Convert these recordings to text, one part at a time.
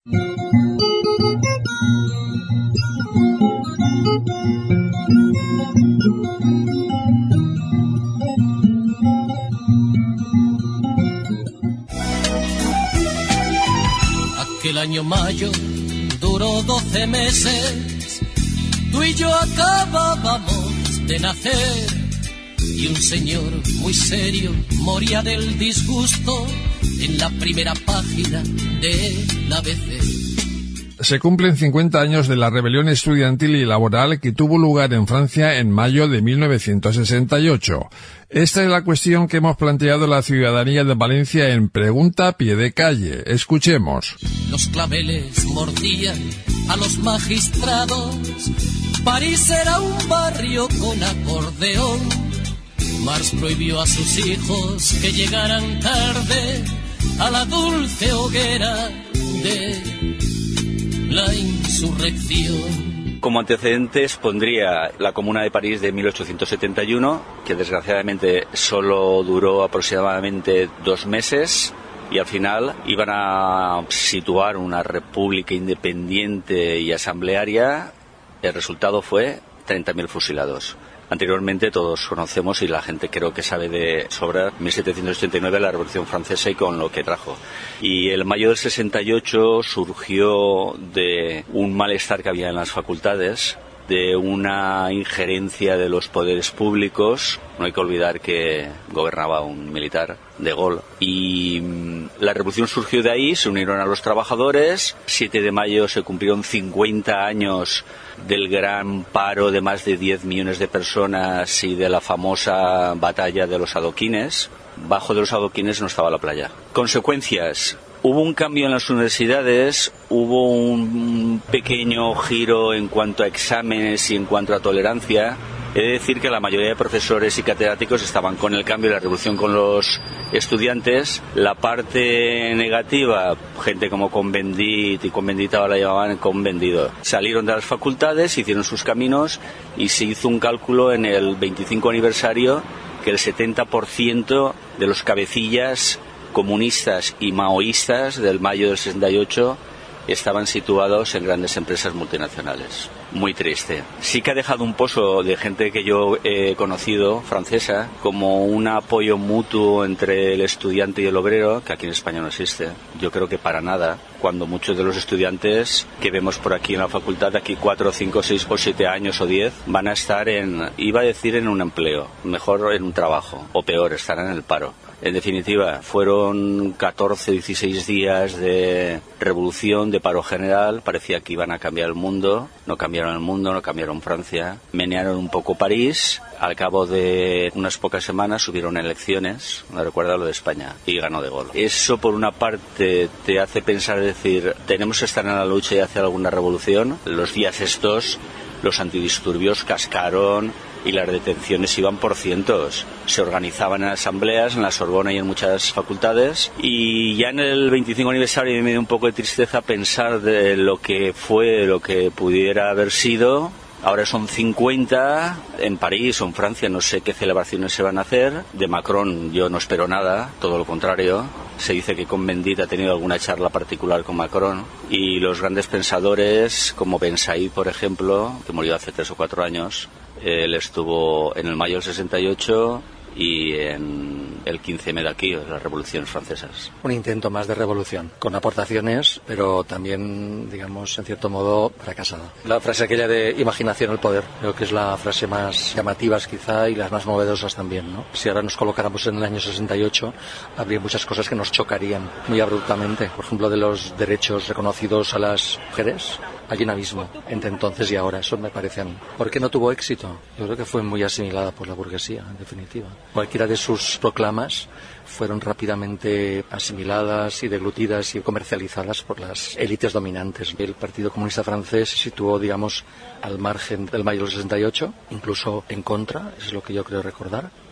Aquel año mayo duró 12 meses, tú y yo acabábamos de nacer, y un señor muy serio moría del disgusto en la primera página del ABC. Se cumplen 50 años de la rebelión estudiantil y laboral que tuvo lugar en Francia en mayo de 1968. Esta es la cuestión que hemos planteado a la ciudadanía de Valencia en Pregunta a Pie de Calle. Escuchemos. Los claveles mordían a los magistrados. París era un barrio con acordeón. Marx prohibió a sus hijos que llegaran tarde a la dulce hoguera de la insurrección. Como antecedentes pondría la Comuna de París de 1871, que desgraciadamente solo duró aproximadamente 2 meses, y al final iban a situar una república independiente y asamblearia. El resultado fue 30.000 fusilados. Anteriormente todos conocemos, y la gente creo que sabe de sobra, 1789, la Revolución Francesa y con lo que trajo. Y el mayo del 68 surgió de un malestar que había en las facultades, de una injerencia de los poderes públicos. No hay que olvidar que gobernaba un militar, de Gaulle, y la revolución surgió de ahí. Se unieron a los trabajadores. 7 de mayo se cumplieron 50 años del gran paro de más de 10 millones de personas y de la famosa batalla de los adoquines. Bajo de los adoquines no estaba la playa. Consecuencias: hubo un cambio en las universidades, hubo un pequeño giro en cuanto a exámenes y en cuanto a tolerancia. He de decir que la mayoría de profesores y catedráticos estaban con el cambio y la revolución con los estudiantes. La parte negativa, gente como Cohn-Bendit y Cohn-Bendit ahora la llamaban Cohn-Vendido, salieron de las facultades, hicieron sus caminos, y se hizo un cálculo en el 25 aniversario que el 70% de los cabecillas comunistas y maoístas del mayo del 68 estaban situados en grandes empresas multinacionales. Muy triste. Sí que ha dejado un pozo de gente que yo he conocido, francesa, como un apoyo mutuo entre el estudiante y el obrero, que aquí en España no existe. Yo creo que para nada, cuando muchos de los estudiantes que vemos por aquí en la facultad, aquí 4, 5, 6 o 7 años o 10, van a estar iba a decir en un empleo, mejor en un trabajo, o peor, estarán en el paro. En definitiva, fueron 14, 16 días de revolución, de paro general. Parecía que iban a cambiar el mundo. No cambiaron el mundo, no cambiaron Francia. Menearon un poco París. Al cabo de unas pocas semanas hubieron elecciones. Me recuerda lo de España. Y ganó de Gaulle. Eso, por una parte, te hace pensar, decir, tenemos que estar en la lucha y hacer alguna revolución. Los días estos, los antidisturbios cascaron y las detenciones iban por cientos. Se organizaban en asambleas, en la Sorbona y en muchas facultades. Y ya en el 25 aniversario me dio un poco de tristeza pensar de lo que fue, lo que pudiera haber sido. Ahora son 50, en París o en Francia no sé qué celebraciones se van a hacer. De Macron yo no espero nada, todo lo contrario. Se dice que Cohn-Bendit ha tenido alguna charla particular con Macron. Y los grandes pensadores, como Ben Said, por ejemplo, que murió hace 3 o 4 años, él estuvo en el mayo del 68 y en el 15M de aquí, las revoluciones francesas. Un intento más de revolución, con aportaciones, pero también, digamos, en cierto modo, fracasado. La frase aquella de imaginación al poder, creo que es la frase más llamativa quizá y las más novedosas también, ¿no? Si ahora nos colocáramos en el año 68, habría muchas cosas que nos chocarían muy abruptamente. Por ejemplo, de los derechos reconocidos a las mujeres, hay un abismo entre entonces y ahora, eso me parece a mí. ¿Por qué no tuvo éxito? Yo creo que fue muy asimilada por la burguesía, en definitiva. Cualquiera de sus proclamas fueron rápidamente asimiladas y deglutidas y comercializadas por las élites dominantes. El Partido Comunista Francés se situó, digamos, al margen del mayo del 68, incluso en contra, es lo que yo creo recordar.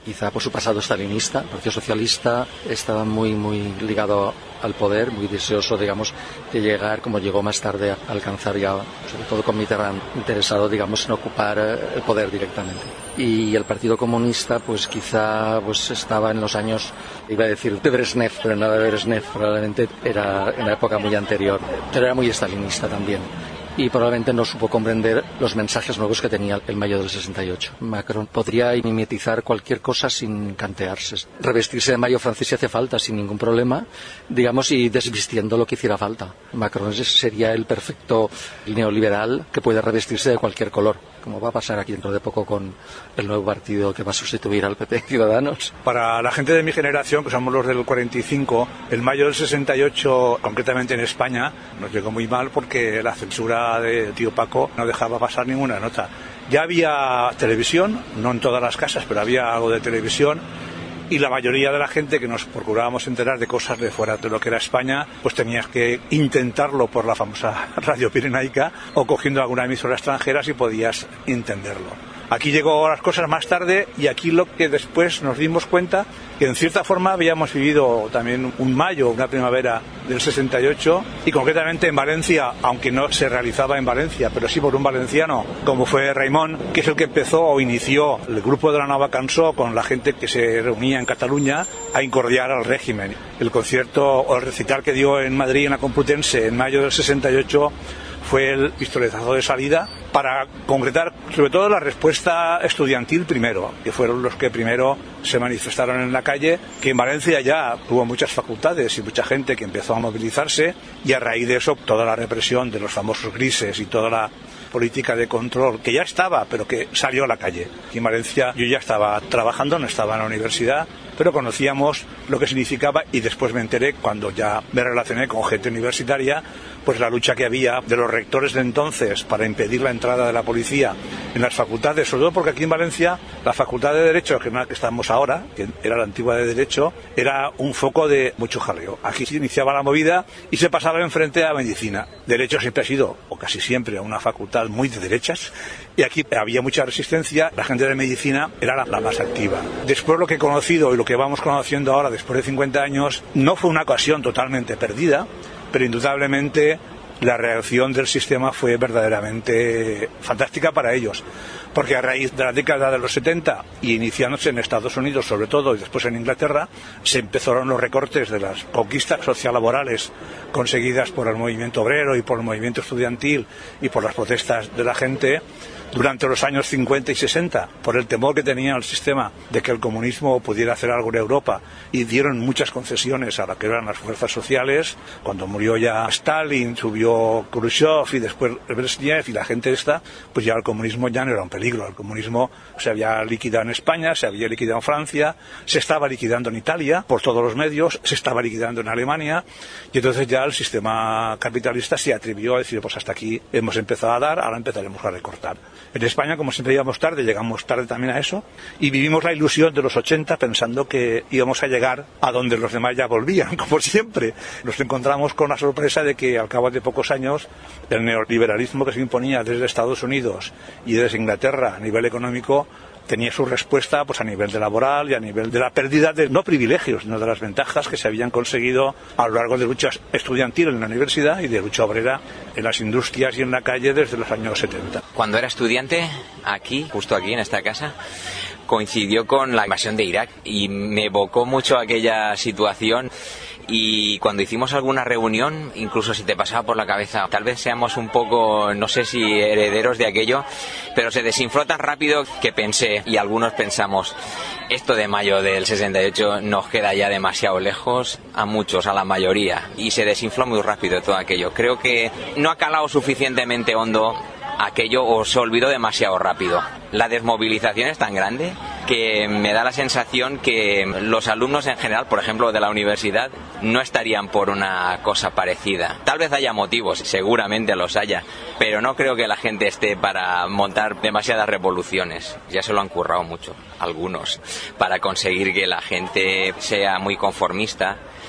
quizá por su pasado stalinista, el Partido Socialista estaba muy ligado al poder, muy deseoso, digamos, de llegar, como llegó más tarde, a alcanzar ya, sobre todo con Mitterrand, interesado, digamos, en ocupar el poder directamente. Y el Partido Comunista, pues quizá estaba en los años, iba a decir de Brezhnev, pero no de Brezhnev, probablemente era en la época muy anterior, pero era muy stalinista también. Y probablemente no supo comprender los mensajes nuevos que tenía el mayo del 68. Macron podría mimetizar cualquier cosa sin cantearse, revestirse de mayo francés si hace falta, sin ningún problema, digamos, y desvistiendo lo que hiciera falta. Macron sería el perfecto neoliberal que puede revestirse de cualquier color, como va a pasar aquí dentro de poco con el nuevo partido que va a sustituir al PP, Ciudadanos. Para la gente de mi generación, que somos los del 45, el mayo del 68, concretamente en España, nos llegó muy mal porque la censura de tío Paco no dejaba pasar ninguna nota. Ya había televisión, no en todas las casas, pero había algo de televisión, y la mayoría de la gente que nos procurábamos enterar de cosas de fuera de lo que era España, pues tenías que intentarlo por la famosa radio pirenaica o cogiendo alguna emisora extranjera si podías entenderlo. Aquí llegó las cosas más tarde y aquí lo que después nos dimos cuenta que en cierta forma habíamos vivido también un mayo, una primavera del 68 y concretamente en Valencia, aunque no se realizaba en Valencia, pero sí por un valenciano como fue Raimon, que es el que empezó o inició el grupo de la Nova Cançó con la gente que se reunía en Cataluña a incordiar al régimen. El concierto o el recital que dio en Madrid en la Complutense en mayo del 68 fue el pistoletazo de salida para concretar sobre todo la respuesta estudiantil primero, que fueron los que primero se manifestaron en la calle, que en Valencia ya tuvo muchas facultades y mucha gente que empezó a movilizarse y a raíz de eso toda la represión de los famosos grises y toda la política de control que ya estaba pero que salió a la calle. Aquí en Valencia yo ya estaba trabajando, no estaba en la universidad, pero conocíamos lo que significaba y después me enteré cuando ya me relacioné con gente universitaria, pues la lucha que había de los rectores de entonces para impedir la entrada de la policía en las facultades, sobre todo porque aquí en Valencia la facultad de Derecho, que es la que estamos ahora, que era la antigua de Derecho, era un foco de mucho jaleo. Aquí se iniciaba la movida y se pasaba enfrente a Medicina. Derecho siempre ha sido, o casi siempre, una facultad muy de derechas y aquí había mucha resistencia, la gente de Medicina era la más activa. Después lo que he conocido y lo que vamos conociendo ahora después de 50 años no fue una ocasión totalmente perdida, pero indudablemente la reacción del sistema fue verdaderamente fantástica para ellos, porque a raíz de la década de los 70 y iniciándose en Estados Unidos sobre todo y después en Inglaterra, se empezaron los recortes de las conquistas sociolaborales conseguidas por el movimiento obrero y por el movimiento estudiantil y por las protestas de la gente durante los años 50 y 60, por el temor que tenía el sistema de que el comunismo pudiera hacer algo en Europa, y dieron muchas concesiones a lo que eran las fuerzas sociales. Cuando murió ya Stalin, subió Khrushchev y después Brezhnev y la gente esta, pues ya el comunismo ya no era un peligro. El comunismo se había liquidado en España, se había liquidado en Francia, se estaba liquidando en Italia por todos los medios, se estaba liquidando en Alemania, y entonces ya el sistema capitalista se atrevió a decir, pues hasta aquí hemos empezado a dar, ahora empezaremos a recortar. En España, como siempre íbamos tarde, llegamos tarde también a eso, y vivimos la ilusión de los 80 pensando que íbamos a llegar a donde los demás ya volvían, como siempre. Nos encontramos con la sorpresa de que al cabo de pocos años el neoliberalismo que se imponía desde Estados Unidos y desde Inglaterra a nivel económico tenía su respuesta pues a nivel de laboral y a nivel de la pérdida de no privilegios, sino de las ventajas que se habían conseguido a lo largo de luchas estudiantil en la universidad y de lucha obrera en las industrias y en la calle desde los años 70. Cuando era estudiante, aquí, justo aquí en esta casa, coincidió con la invasión de Irak y me evocó mucho aquella situación. Y cuando hicimos alguna reunión, incluso si te pasaba por la cabeza, tal vez seamos un poco, no sé si herederos de aquello, pero se desinfló tan rápido que pensé, y algunos pensamos, esto de mayo del 68 nos queda ya demasiado lejos, a muchos, a la mayoría, y se desinfló muy rápido todo aquello. Creo que no ha calado suficientemente hondo aquello o se olvidó demasiado rápido. La desmovilización es tan grande que me da la sensación que los alumnos en general, por ejemplo de la universidad, no estarían por una cosa parecida. Tal vez haya motivos, seguramente los haya, pero no creo que la gente esté para montar demasiadas revoluciones. Ya se lo han currado mucho, algunos, para conseguir que la gente sea muy conformista.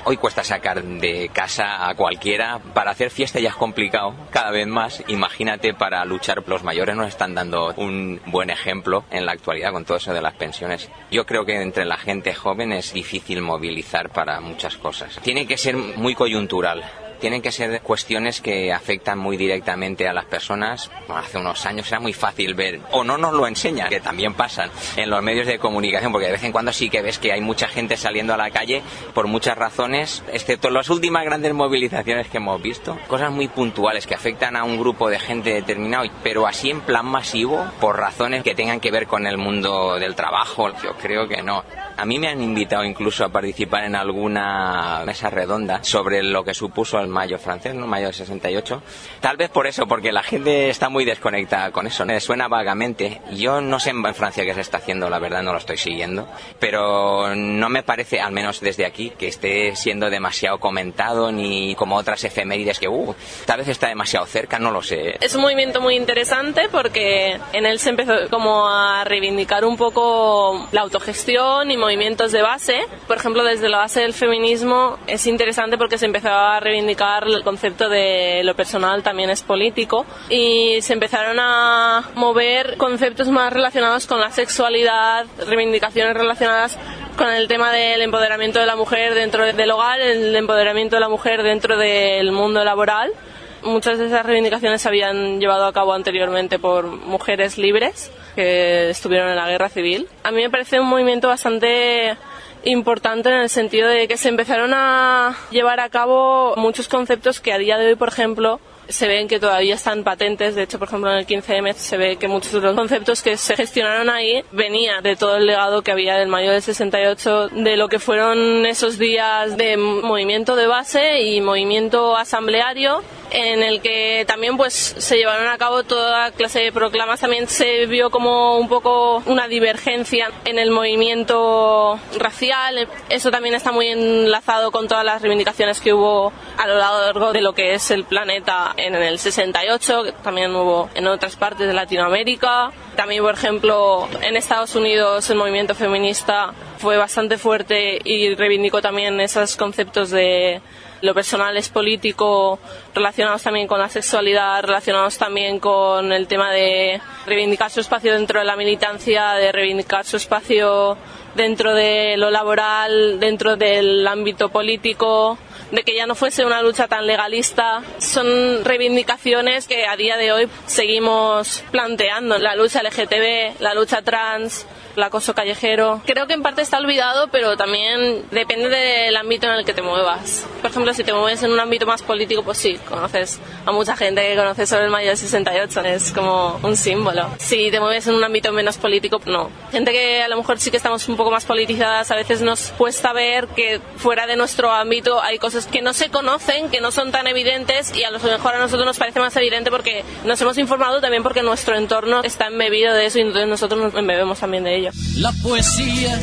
Hoy cuesta sacar de casa a cualquiera. Para hacer fiesta ya es complicado, cada vez más. Imagínate para luchar. Los mayores nos están dando un buen ejemplo en la actualidad con todo eso de las pensiones. Yo creo que entre la gente joven es difícil movilizar para muchas cosas. Tiene que ser muy coyuntural. Tienen que ser cuestiones que afectan muy directamente a las personas. Hace unos años era muy fácil ver, o no nos lo enseñan, que también pasan en los medios de comunicación, porque de vez en cuando sí que ves que hay mucha gente saliendo a la calle por muchas razones, excepto las últimas grandes movilizaciones que hemos visto. Cosas muy puntuales que afectan a un grupo de gente determinado, pero así en plan masivo, por razones que tengan que ver con el mundo del trabajo, yo creo que no. A mí me han invitado incluso a participar en alguna mesa redonda sobre lo que supuso el mayo francés, ¿no? Mayo del 68. Tal vez por eso, porque la gente está muy desconectada con eso, ¿no? Me suena vagamente. Yo no sé en Francia qué se está haciendo, la verdad no lo estoy siguiendo, pero no me parece, al menos desde aquí, que esté siendo demasiado comentado, ni como otras efemérides que tal vez está demasiado cerca, no lo sé. Es un movimiento muy interesante porque en él se empezó como a reivindicar un poco la autogestión y movimientos de base. Por ejemplo, desde la base del feminismo es interesante porque se empezó a reivindicar el concepto de lo personal también es político y se empezaron a mover conceptos más relacionados con la sexualidad, reivindicaciones relacionadas con el tema del empoderamiento de la mujer dentro del hogar, el empoderamiento de la mujer dentro del mundo laboral. Muchas de esas reivindicaciones se habían llevado a cabo anteriormente por mujeres libres que estuvieron en la guerra civil. A mí me parece un movimiento bastante importante en el sentido de que se empezaron a llevar a cabo muchos conceptos que a día de hoy, por ejemplo, se ven que todavía están patentes. De hecho, por ejemplo, en el 15M se ve que muchos de los conceptos que se gestionaron ahí venía de todo el legado que había del mayo del 68, de lo que fueron esos días de movimiento de base y movimiento asambleario, en el que también pues se llevaron a cabo toda clase de proclamas. También se vio como un poco una divergencia en el movimiento racial. Eso también está muy enlazado con todas las reivindicaciones que hubo a lo largo de lo que es el planeta en el 68, que también hubo en otras partes de Latinoamérica. También, por ejemplo, en Estados Unidos el movimiento feminista fue bastante fuerte y reivindicó también esos conceptos de lo personal es político, relacionados también con la sexualidad, relacionados también con el tema de reivindicar su espacio dentro de la militancia, de reivindicar su espacio dentro de lo laboral, dentro del ámbito político, de que ya no fuese una lucha tan legalista. Son reivindicaciones que a día de hoy seguimos planteando. La lucha LGTB, la lucha trans, el acoso callejero. Creo que en parte está olvidado, pero también depende del ámbito en el que te muevas. Por ejemplo, si te mueves en un ámbito más político, pues sí, conoces a mucha gente que conoce sobre el mayo del 68, es como un símbolo. Si te mueves en un ámbito menos político, no. Gente que a lo mejor sí que estamos un poco más politizadas, a veces nos cuesta ver que fuera de nuestro ámbito hay cosas que no se conocen, que no son tan evidentes, y a lo mejor a nosotros nos parece más evidente porque nos hemos informado, también porque nuestro entorno está embebido de eso y entonces nosotros nos embebemos también de ello. La poesía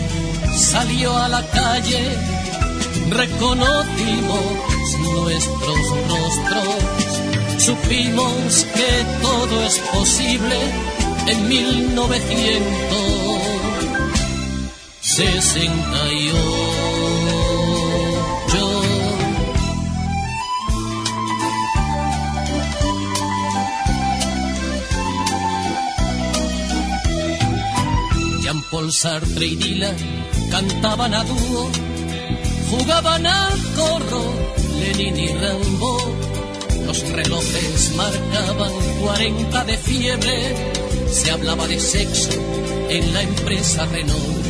salió a la calle, reconocimos nuestros rostros, supimos que todo es posible en 1968. Jean-Paul Sartre y Dylan cantaban a dúo, jugaban al corro, Lenin y Rimbaud. Los relojes marcaban 40 de fiebre, se hablaba de sexo en la empresa Renault.